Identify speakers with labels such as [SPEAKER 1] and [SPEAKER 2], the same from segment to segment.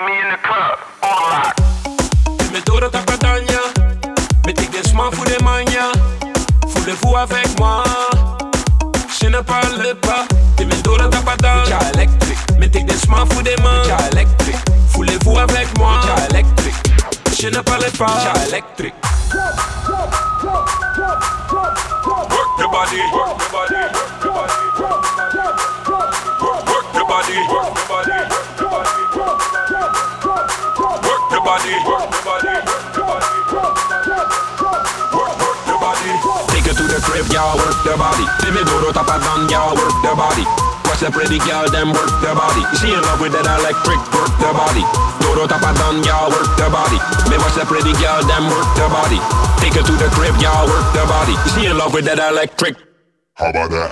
[SPEAKER 1] me in the club, all lock.
[SPEAKER 2] Me dora ta padagna, me tic des mains fous des manias. Voulez-vous avec moi? Je ne parle pas. Me dora ta padagna, ja électrique. Me tic des mains fous des mains, ja électrique. Voulez-vous avec moi? Ja électrique. Je ne parle pas, ja électrique. Work the body, work the body, work the body, work the body, work the body, work the body, work the body, work the body, work the body. Take it to the crib, y'all work the body. Let me do the top and down, y'all work the body. Watch the pretty girl, them work the body. She in love with that electric, work the body. Do the top and down, y'all work the body. Me watch the pretty girl, them work the body. Take her to the crib, y'all work the body. She in love with that electric.
[SPEAKER 3] How about that?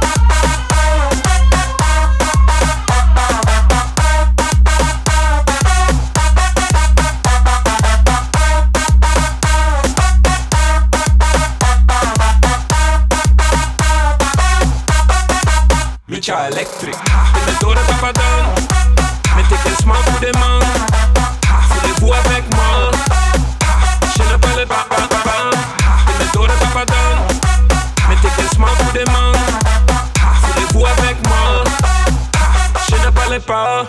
[SPEAKER 2] Mucha electric. Me dora ta down. Me tic des mains pour des mains. Voulez-vous avec moi? Je ne parle pas. Me dora ta down. Me tic des mains pour des mains. Voulez-vous avec moi? Je ne parle pas.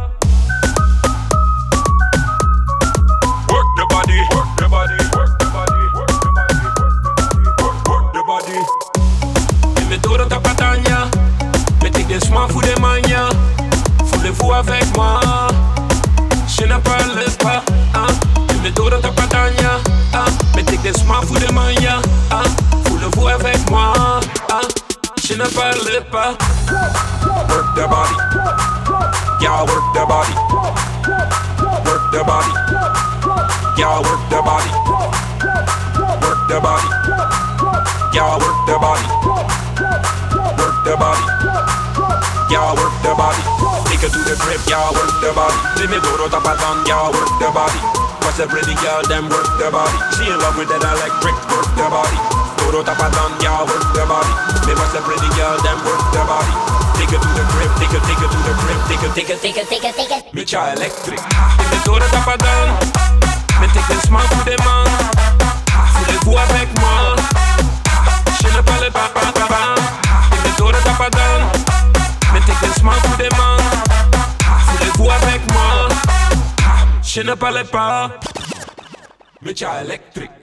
[SPEAKER 2] Work the body, work the body, work the body, work the body, work the body. Me dora ta padagna. Me tic des mains fous des manias. Voulez-vous avec moi? Je ne parle pas. Me dora ta padagna. Me tic des mains fous des manias. Voulez-vous avec moi? Je ne parle pas. Work the body. Y'all work the body. Work the body. Y'all work the body. Work the body. Y'all work the body. Work the body. Y'all work the body. Take her to the crib, y'all work the body. Let me go to top and down, y'all work the body. Watch the pretty girl, them work the body. She in love with that electric, work the body. Go to top and down, y'all work the body. Me watch the pretty girl, them work the body. Take her to the crib, take her to the crib, take her. Mucha electric. Me go to top and down. Me tic des mains pour des mains. Voulez-vous avec moi? Je ne parle pas. Me go to top and down. Me tic des mains pour des mains. Voulez-vous avec moi? Je ne parle pas. Mucha electric.